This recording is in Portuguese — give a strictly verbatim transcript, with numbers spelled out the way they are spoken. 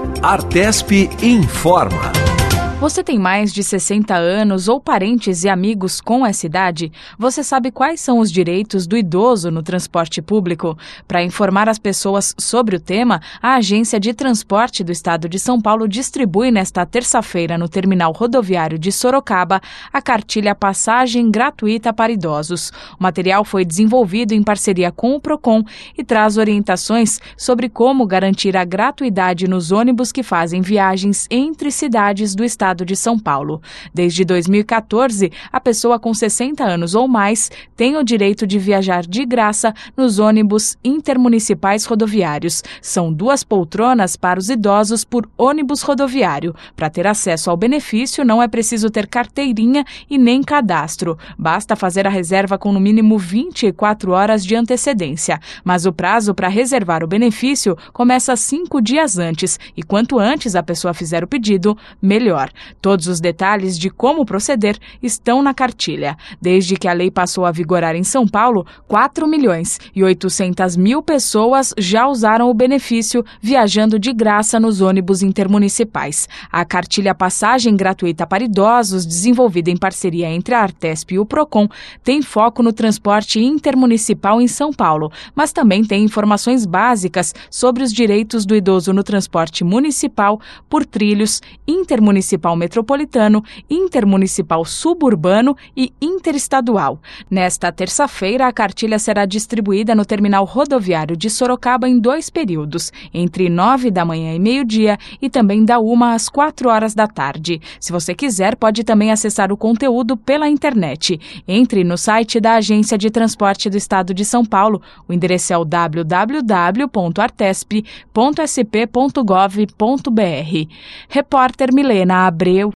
Artesp informa. Você tem mais de sessenta anos ou parentes e amigos com essa idade? Você sabe quais são os direitos do idoso no transporte público? Para informar as pessoas sobre o tema, a Agência de Transporte do Estado de São Paulo distribui nesta terça-feira no Terminal Rodoviário de Sorocaba a cartilha Passagem Gratuita para Idosos. O material foi desenvolvido em parceria com o Procon e traz orientações sobre como garantir a gratuidade nos ônibus que fazem viagens entre cidades do Estado de São Paulo. Desde dois mil e quatorze, a pessoa com sessenta anos ou mais tem o direito de viajar de graça nos ônibus intermunicipais rodoviários. São duas poltronas para os idosos por ônibus rodoviário. Para ter acesso ao benefício, não é preciso ter carteirinha e nem cadastro. Basta fazer a reserva com no mínimo vinte e quatro horas de antecedência. Mas o prazo para reservar o benefício começa cinco dias antes e quanto antes a pessoa fizer o pedido, melhor. Todos os detalhes de como proceder estão na cartilha. Desde que a lei passou a vigorar em São Paulo, quatro milhões e oitocentas mil pessoas já usaram o benefício viajando de graça nos ônibus intermunicipais. A cartilha Passagem Gratuita para Idosos, desenvolvida em parceria entre a Artesp e o Procon, tem foco no transporte intermunicipal em São Paulo, mas também tem informações básicas sobre os direitos do idoso no transporte municipal, por trilhos, intermunicipal metropolitano, intermunicipal suburbano e interestadual. Nesta terça-feira, a cartilha será distribuída no Terminal Rodoviário de Sorocaba em dois períodos, entre nove da manhã e meio-dia e também da uma às quatro horas da tarde. Se você quiser, pode também acessar o conteúdo pela internet. Entre no site da Agência de Transporte do Estado de São Paulo. O endereço é o w w w ponto artesp ponto s p ponto gov ponto b r. Repórter Milena Abreu.